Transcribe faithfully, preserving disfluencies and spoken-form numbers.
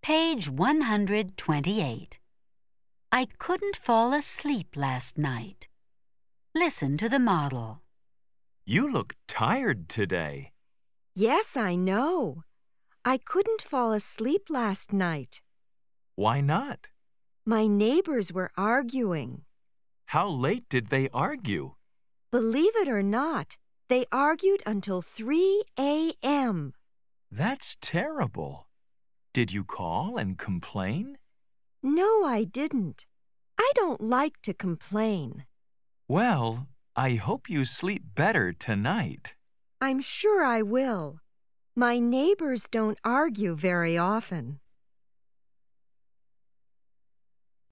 Page one hundred twenty-eight. I couldn't fall asleep last night. Listen to the model. You look tired today. Yes, I know. I couldn't fall asleep last night. Why not? My neighbors were arguing. How late did they argue? Believe it or not, they argued until three a m That's terrible. Did you call and complain? No, I didn't. I don't like to complain. Well, I hope you sleep better tonight. I'm sure I will. My neighbors don't argue very often.